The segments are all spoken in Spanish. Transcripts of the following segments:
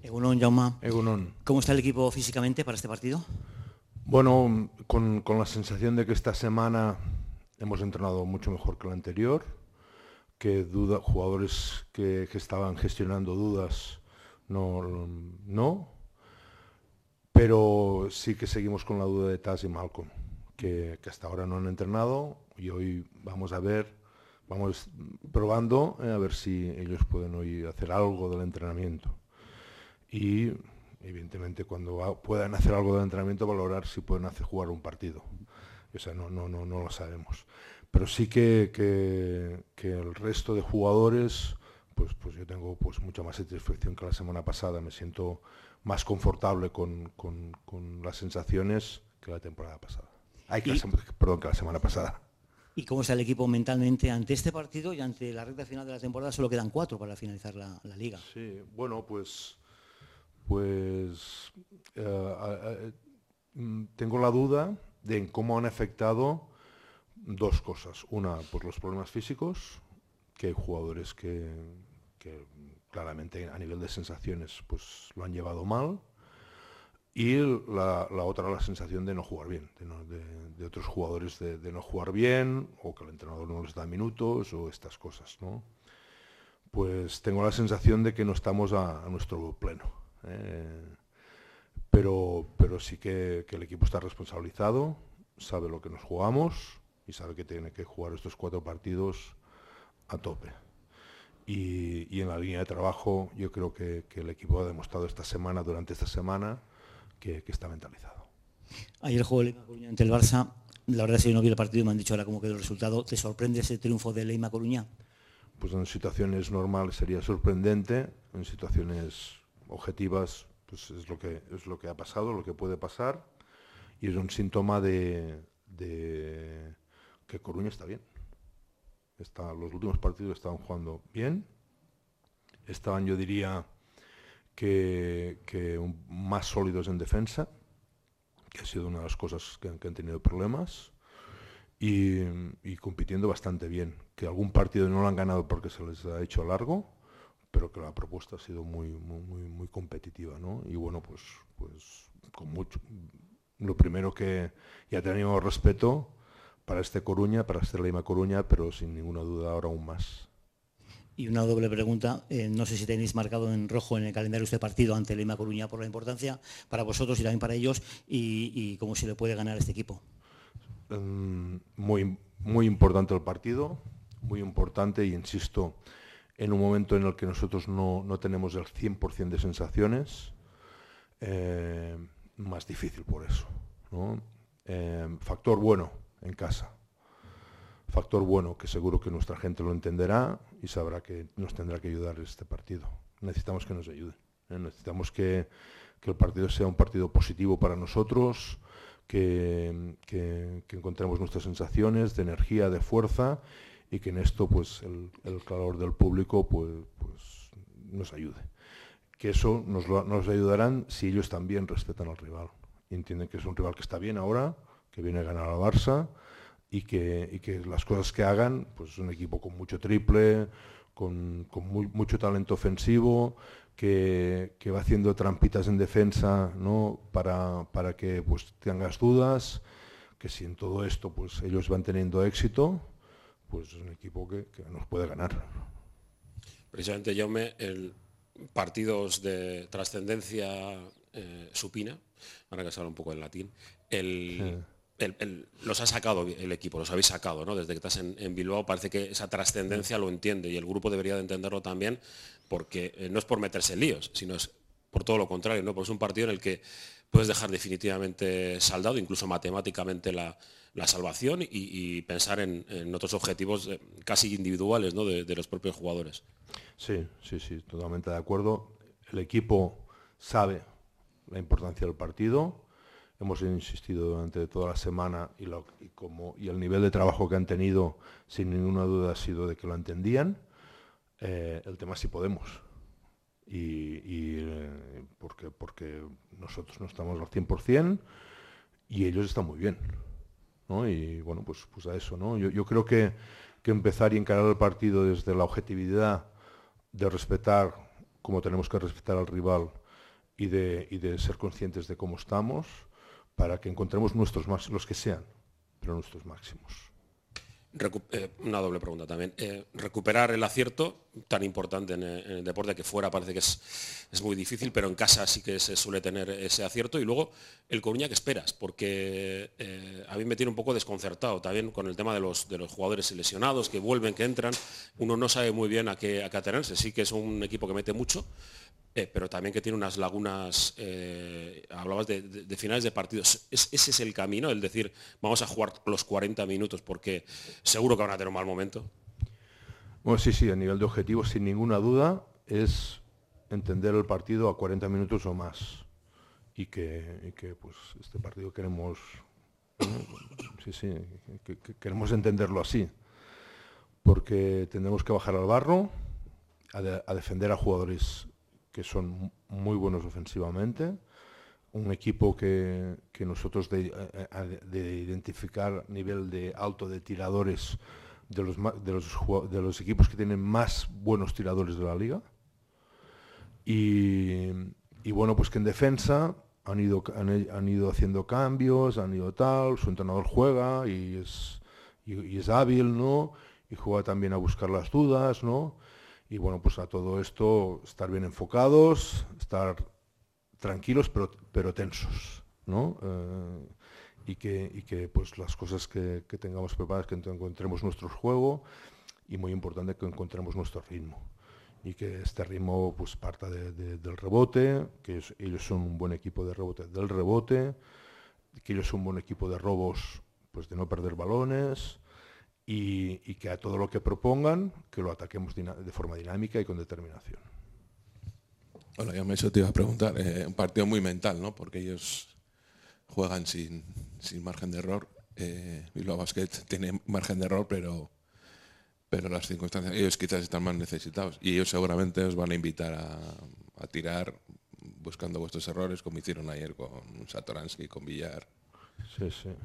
Egunon, Jaume. Egunon. ¿Cómo está el equipo físicamente para este partido? Bueno, con la sensación de que esta semana hemos entrenado mucho mejor que la anterior, que jugadores que estaban gestionando dudas no, pero sí que seguimos con la duda de Taz y Malcolm, que hasta ahora no han entrenado y hoy vamos probando a ver si ellos pueden hoy hacer algo del entrenamiento. Y evidentemente cuando puedan hacer algo de entrenamiento valorar si pueden jugar un partido. O sea, no lo sabemos. Pero sí que el resto de jugadores, pues yo tengo mucha más satisfacción que la semana pasada. Me siento más confortable con las sensaciones que la temporada pasada. Perdón, que la semana pasada. ¿Y cómo está el equipo mentalmente ante este partido y ante la recta final de la temporada? Solo quedan 4 para finalizar la liga. Sí, bueno, tengo la duda de en cómo han afectado dos cosas. Una, pues los problemas físicos, que hay jugadores que claramente a nivel de sensaciones pues lo han llevado mal. Y la otra, la sensación de no jugar bien, de otros jugadores de no jugar bien, o que el entrenador no les da minutos, o estas cosas, ¿no? Pues tengo la sensación de que no estamos a nuestro pleno. Pero sí que el equipo está responsabilizado, sabe lo que nos jugamos y sabe que tiene que jugar estos 4 partidos a tope. Y en la línea de trabajo yo creo que el equipo ha demostrado durante esta semana, que está mentalizado. Ayer jugó el Leima Coruña ante el Barça. La verdad es que yo no vi el partido y me han dicho ahora cómo quedó el resultado. ¿Te sorprende ese triunfo del Leima Coruña? Pues en situaciones normales sería sorprendente, en situaciones objetivas pues es lo que ha pasado, lo que puede pasar, y es un síntoma de que Coruña está bien. Los últimos partidos estaban jugando bien, estaban, yo diría, que más sólidos en defensa, que ha sido una de las cosas que han tenido problemas, y compitiendo bastante bien. Que algún partido no lo han ganado porque se les ha hecho largo, pero que la propuesta ha sido muy competitiva, ¿no? Y bueno, pues con mucho. Lo primero, que ya teníamos respeto para este Coruña, para este Leima Coruña, pero sin ninguna duda ahora aún más. Y una doble pregunta, no sé si tenéis marcado en rojo en el calendario este partido ante Leima Coruña por la importancia para vosotros y también para ellos, y cómo se le puede ganar a este equipo. Muy importante el partido, muy importante, y insisto, en un momento en el que nosotros no tenemos el 100% de sensaciones, más difícil por eso, ¿no? Factor bueno en casa. Factor bueno que seguro que nuestra gente lo entenderá y sabrá que nos tendrá que ayudar este partido. Necesitamos que nos ayuden. Necesitamos que el partido sea un partido positivo para nosotros, que encontremos nuestras sensaciones de energía, de fuerza, y que en esto pues el calor del público pues nos ayude. Que eso nos ayudarán si ellos también respetan al rival. Y entienden que es un rival que está bien ahora, que viene a ganar al Barça, y que las cosas que hagan, pues es un equipo con mucho triple, con mucho talento ofensivo, que va haciendo trampitas en defensa, ¿no? para que pues tengas dudas, que si en todo esto pues ellos van teniendo éxito, pues es un equipo que nos puede ganar. Precisamente, Jaume, partidos de trascendencia supina, ahora que se habla un poco en latín, los ha sacado el equipo, los habéis sacado, ¿no? Desde que estás en Bilbao parece que esa trascendencia lo entiende, y el grupo debería de entenderlo también, porque no es por meterse en líos, sino es por todo lo contrario, ¿no? Porque es un partido en el que puedes dejar definitivamente saldado, incluso matemáticamente, la salvación, y pensar en otros objetivos casi individuales, ¿no? de los propios jugadores. Sí, totalmente de acuerdo. El equipo sabe la importancia del partido. Hemos insistido durante toda la semana, y el nivel de trabajo que han tenido, sin ninguna duda, ha sido de que lo entendían. El tema es si podemos. Porque nosotros no estamos al 100% y ellos están muy bien, ¿no? Y bueno, pues a eso, ¿no? Yo creo que empezar y encarar el partido desde la objetividad de respetar, como tenemos que respetar al rival, y de ser conscientes de cómo estamos para que encontremos nuestros máximos, los que sean, pero nuestros máximos. Una doble pregunta también. Recuperar el acierto, tan importante en el deporte, que fuera parece que es muy difícil, pero en casa sí que se suele tener ese acierto. Y luego, el Coruña, ¿qué esperas? Porque a mí me tiene un poco desconcertado también con el tema de los jugadores lesionados, que vuelven, que entran. Uno no sabe muy bien a qué atenerse. Sí que es un equipo que mete mucho, pero también que tiene unas lagunas. Hablabas de finales de partidos. Ese es el camino, el decir, vamos a jugar los 40 minutos porque seguro que van a tener un mal momento. Bueno, sí, a nivel de objetivos, sin ninguna duda, es entender el partido a 40 minutos o más. Y que pues, este partido queremos, que queremos entenderlo así. Porque tendremos que bajar al barro, a defender a jugadores que son muy buenos ofensivamente, un equipo que nosotros de identificar nivel de alto de tiradores de los equipos que tienen más buenos tiradores de la liga, y bueno, pues que en defensa han ido haciendo cambios, han ido tal, su entrenador juega y es hábil, ¿no? Y juega también a buscar las dudas, ¿no? Y bueno, pues a todo esto, estar bien enfocados, estar tranquilos pero tensos, ¿no? Y que pues las cosas que tengamos preparadas, que encontremos nuestro juego, y muy importante que encontremos nuestro ritmo. Y que este ritmo pues parta del rebote, que ellos son un buen equipo de rebote del rebote, que ellos son un buen equipo de robos, pues de no perder balones, y que a todo lo que propongan, que lo ataquemos de forma dinámica y con determinación. Bueno, ya eso te iba a preguntar, un partido muy mental, ¿no? Porque ellos juegan sin margen de error. Bilbao Basket tiene margen de error, pero las circunstancias, ellos quizás están más necesitados y ellos seguramente os van a invitar a tirar buscando vuestros errores, como hicieron ayer con Satoransky, con Villar. Sí.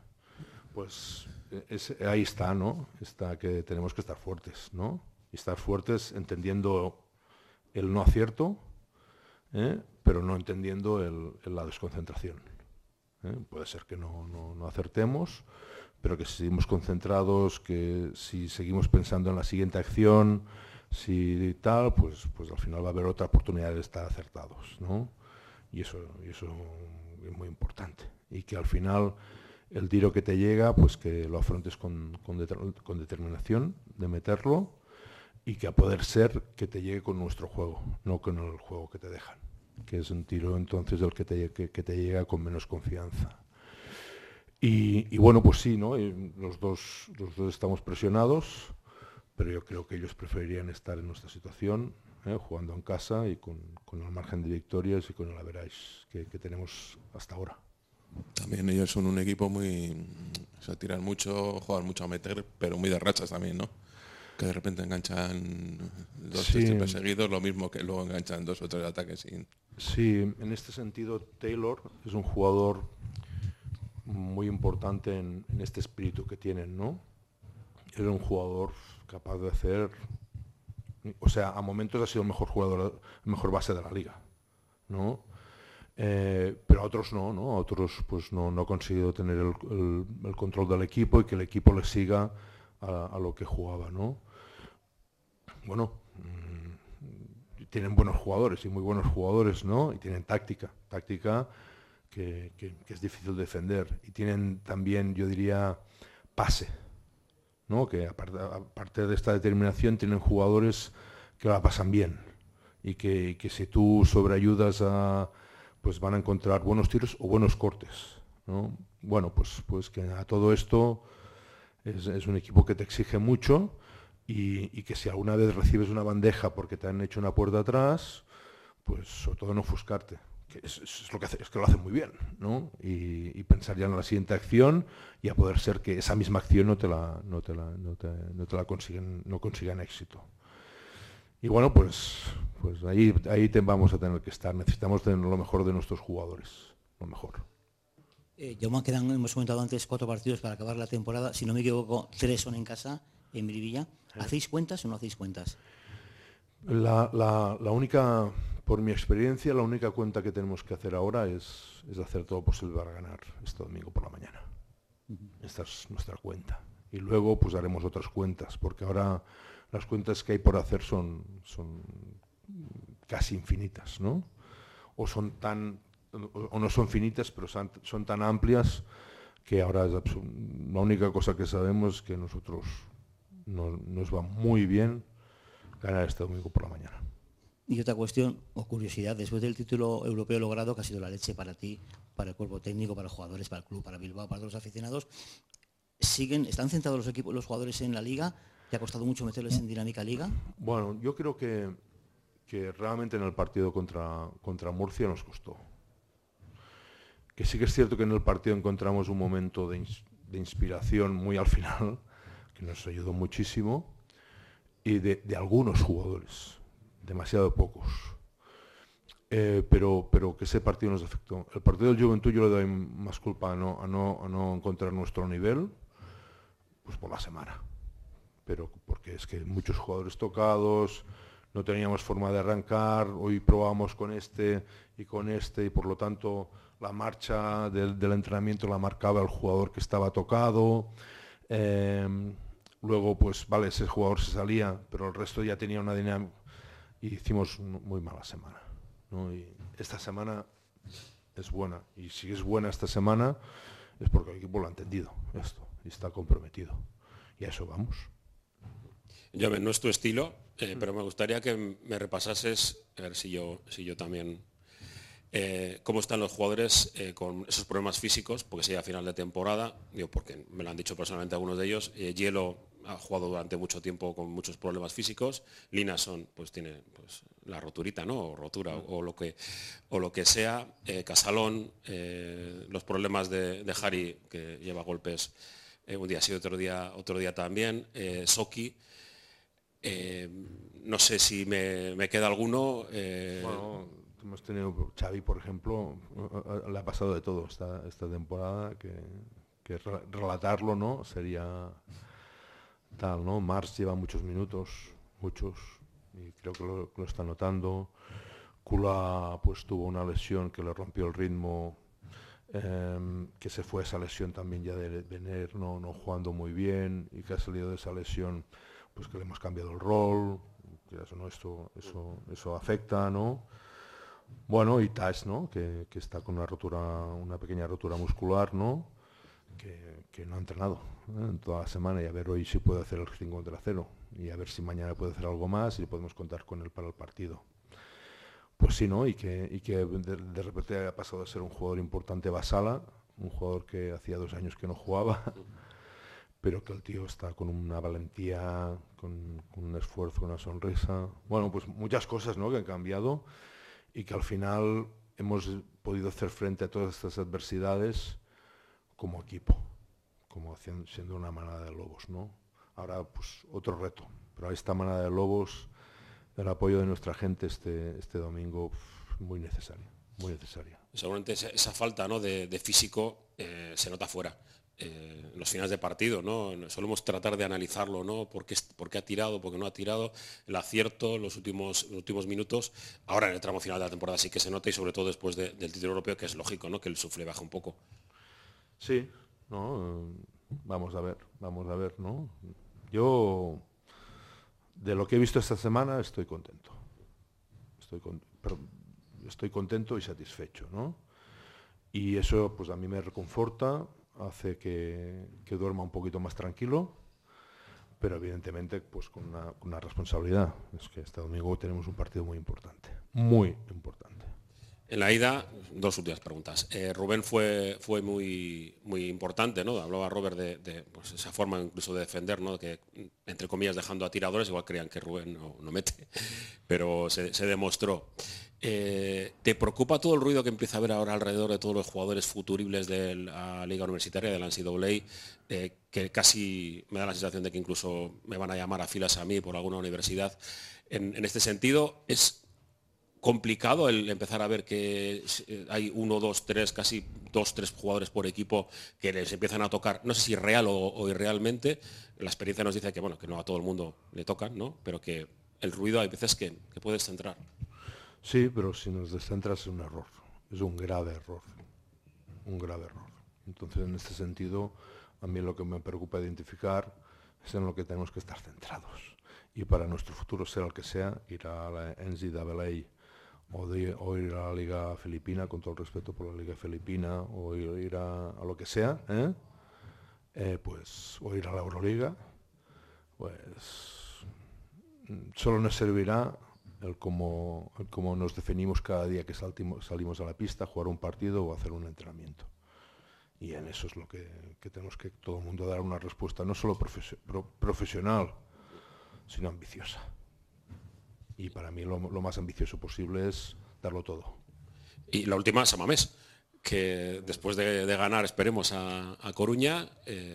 Pues ahí está, ¿no? Está que tenemos que estar fuertes, ¿no? Y estar fuertes entendiendo el no acierto, pero no entendiendo la desconcentración. Puede ser que no acertemos, pero que si seguimos concentrados, que si seguimos pensando en la siguiente acción, si tal, pues al final va a haber otra oportunidad de estar acertados, ¿no? Y eso es muy importante. Y que al final el tiro que te llega, pues que lo afrontes con determinación de meterlo, y que a poder ser que te llegue con nuestro juego, no con el juego que te dejan, que es un tiro entonces del que te llega con menos confianza. Y bueno, pues sí, ¿no? Los dos estamos presionados, pero yo creo que ellos preferirían estar en nuestra situación, jugando en casa y con el margen de victorias y con el average que tenemos hasta ahora. También ellos son un equipo tiran mucho, juegan mucho a meter, pero muy de rachas también, ¿no? Que de repente enganchan 2 triples seguidos, lo mismo que luego enganchan 2 o 3 ataques. Sí, en este sentido Taylor es un jugador muy importante en este espíritu que tienen, ¿no? Era un jugador capaz de hacer, o sea, a momentos ha sido el mejor jugador, el mejor base de la liga, ¿no? Pero a otros no, a otros pues no ha conseguido tener el control del equipo y que el equipo le siga a lo que jugaba, ¿no? Bueno, tienen buenos jugadores y muy buenos jugadores, ¿no? Y tienen táctica que es difícil defender, y tienen también, yo diría, pase, ¿no? Que aparte de esta determinación tienen jugadores que la pasan bien y que si tú sobreayudas pues van a encontrar buenos tiros o buenos cortes, ¿no? Bueno, pues que a todo esto es un equipo que te exige mucho, y que si alguna vez recibes una bandeja porque te han hecho una puerta atrás, pues sobre todo no ofuscarte, que es lo que hace, es que lo hacen muy bien, ¿no? Y pensar ya en la siguiente acción, y a poder ser que esa misma acción no te la consigan éxito. Y bueno, pues ahí vamos a tener que estar. Necesitamos tener lo mejor de nuestros jugadores, lo mejor. Jaume, hemos comentado antes 4 partidos para acabar la temporada. Si no me equivoco, 3 son en casa, en Miribilla. ¿Hacéis cuentas o no hacéis cuentas? La única Por mi experiencia, la única cuenta que tenemos que hacer ahora es hacer todo posible para ganar este domingo por la mañana. Esta es nuestra cuenta. Y luego pues haremos otras cuentas, porque ahora las cuentas que hay por hacer son casi infinitas, ¿no? O no son finitas, pero son tan amplias que ahora la única cosa que sabemos es que nosotros nos va muy bien ganar este domingo por la mañana. Y otra cuestión o curiosidad, después del título europeo logrado, que ha sido la leche para ti, para el cuerpo técnico, para los jugadores, para el club, para Bilbao, para todos los aficionados, ¿están centrados los jugadores en la liga? ¿Te ha costado mucho meterles en dinámica liga? Bueno, yo creo que realmente en el partido contra Murcia nos costó. Que sí que es cierto que en el partido encontramos un momento de inspiración muy al final, que nos ayudó muchísimo, y de algunos jugadores, demasiado pocos. Pero que ese partido nos afectó. El partido del Juventud yo le doy más culpa a no encontrar nuestro nivel, pues por la semana. Pero porque es que muchos jugadores tocados, no teníamos forma de arrancar, hoy probamos con este, y por lo tanto la marcha del entrenamiento la marcaba el jugador que estaba tocado. Luego, pues vale, ese jugador se salía, pero el resto ya tenía una dinámica. Y hicimos muy mala semana, ¿no? Y esta semana es buena. Y si es buena esta semana es porque el equipo lo ha entendido esto y está comprometido. Y a eso vamos. Yo, no es tu estilo, pero me gustaría que me repasases, a ver si yo también, cómo están los jugadores con esos problemas físicos, porque si a final de temporada, porque me lo han dicho personalmente algunos de ellos, Hielo ha jugado durante mucho tiempo con muchos problemas físicos, Linason pues tiene pues, la roturita, ¿no? O rotura o lo que sea, Casalón, los problemas de Jari, que lleva golpes un día sí, otro día también, Soki. No sé si me queda alguno. Bueno, hemos tenido Xavi, por ejemplo, le ha pasado de todo esta temporada, que relatarlo, ¿no? Sería tal, ¿no? Mars lleva muchos minutos, y creo que lo está notando. Kula pues tuvo una lesión que le rompió el ritmo, que se fue esa lesión también ya de venir no jugando muy bien, y que ha salido de esa lesión pues que le hemos cambiado el rol, que eso afecta, ¿no? Bueno, y Tash, ¿no? Que está con una pequeña rotura muscular, ¿no? Que no ha entrenado en toda la semana, y a ver hoy si puede hacer el 5-0 y a ver si mañana puede hacer algo más y podemos contar con él para el partido. Pues sí, ¿no? Y que de repente ha pasado a ser un jugador importante Basala, un jugador que hacía 2 años que no jugaba, pero que el tío está con una valentía, con un esfuerzo, una sonrisa. Bueno, pues muchas cosas, ¿no? Que han cambiado y que al final hemos podido hacer frente a todas estas adversidades como equipo, como siendo una manada de lobos, ¿no? Ahora, pues otro reto, pero esta manada de lobos, el apoyo de nuestra gente este domingo, muy necesaria, muy necesaria. Seguramente esa falta, ¿no? de físico se nota fuera. En los finales de partido, ¿no? Solemos tratar de analizarlo, ¿no? ¿Por qué ha tirado, por qué no ha tirado? El acierto, los últimos minutos. Ahora en el tramo final de la temporada sí que se nota, y sobre todo después del título europeo, que es lógico, ¿no? Que el sufle baja un poco. Sí, ¿no? Vamos a ver, ¿no? Yo, de lo que he visto esta semana, estoy contento. Estoy contento y satisfecho, ¿no? Y eso pues a mí me reconforta, hace que duerma un poquito más tranquilo, pero evidentemente pues con una responsabilidad. Es que este domingo tenemos un partido muy importante, muy importante. En la ida, 2 últimas preguntas. Rubén fue muy importante, ¿no? Hablaba Robert de pues esa forma incluso de defender, ¿no? Que, entre comillas, dejando a tiradores, igual creían que Rubén no mete, pero se demostró. ¿Te preocupa todo el ruido que empieza a haber ahora alrededor de todos los jugadores futuribles de la Liga Universitaria, de la NCAA, que casi me da la sensación de que incluso me van a llamar a filas a mí por alguna universidad? En este sentido, ¿es complicado el empezar a ver que hay 1, 2, 3, casi 2, 3 jugadores por equipo que les empiezan a tocar, no sé si real o irrealmente? La experiencia nos dice que no a todo el mundo le tocan, ¿no? Pero que el ruido hay veces que puedes centrar. Sí, pero si nos descentras es un error, es un grave error, un grave error. Entonces, en este sentido, a mí lo que me preocupa identificar es en lo que tenemos que estar centrados. Y para nuestro futuro, sea el que sea, ir a la NCAA o ir a la Liga Filipina, con todo el respeto por la Liga Filipina, o ir a lo que sea, pues, o ir a la Euroliga, pues solo nos servirá el cómo nos definimos cada día que salimos a la pista, jugar un partido o hacer un entrenamiento. Y en eso es lo que tenemos que todo el mundo dar una respuesta, no solo profesional, sino ambiciosa. Y para mí lo más ambicioso posible es darlo todo. Y la última, San Mamés, que después de ganar, esperemos, a Coruña,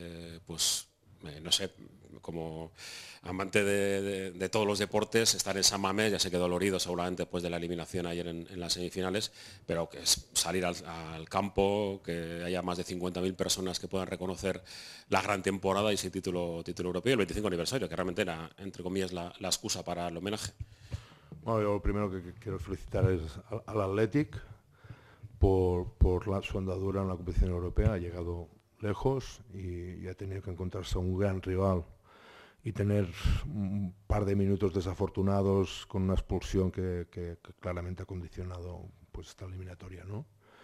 no sé, como amante de todos los deportes, estar en San Mamés, ya se quedó dolorido seguramente después de la eliminación ayer en las semifinales, pero que es salir al campo, que haya más de 50.000 personas que puedan reconocer la gran temporada y ese título europeo, el 25 aniversario, que realmente era, entre comillas, la excusa para el homenaje. Bueno, yo lo primero que quiero felicitar es al Athletic por su andadura en la competición europea. Ha llegado lejos y ha tenido que encontrarse a un gran rival y tener un par de minutos desafortunados con una expulsión que claramente ha condicionado pues esta eliminatoria, ¿no?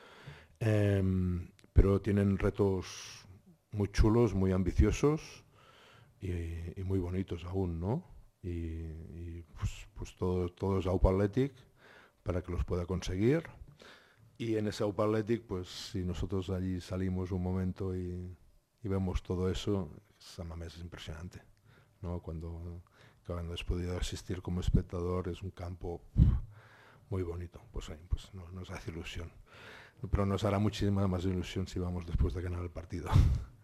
Pero tienen retos muy chulos, muy ambiciosos y muy bonitos aún, ¿no? Y pues todo es Aupa Athletic para que los pueda conseguir. Y en ese Aupa Athletic, pues si nosotros allí salimos un momento y vemos todo eso, San Mamés es impresionante, ¿no? Cuando has podido asistir como espectador, es un campo muy bonito, pues ahí pues nos hace ilusión. Pero nos hará muchísima más ilusión si vamos después de ganar el partido.